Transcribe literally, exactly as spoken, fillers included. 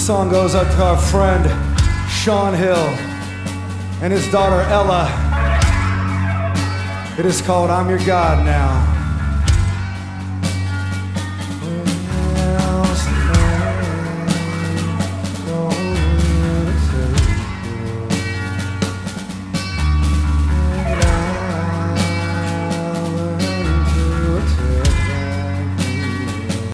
song goes out to our friend Sean Hill and his daughter Ella. It is called I'm Your God Now.